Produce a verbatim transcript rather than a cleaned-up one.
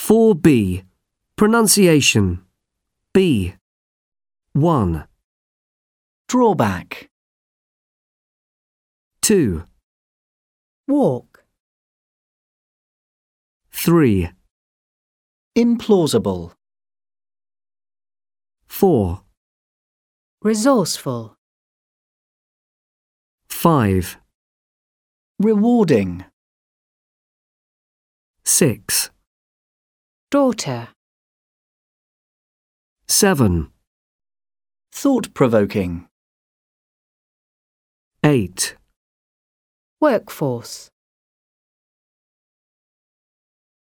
four B. Pronunciation. B. one. Drawback. two. Walk. three. Implausible. four. Resourceful. five. Rewarding. six. Daughter. seven. Thought-provoking. eight. Workforce.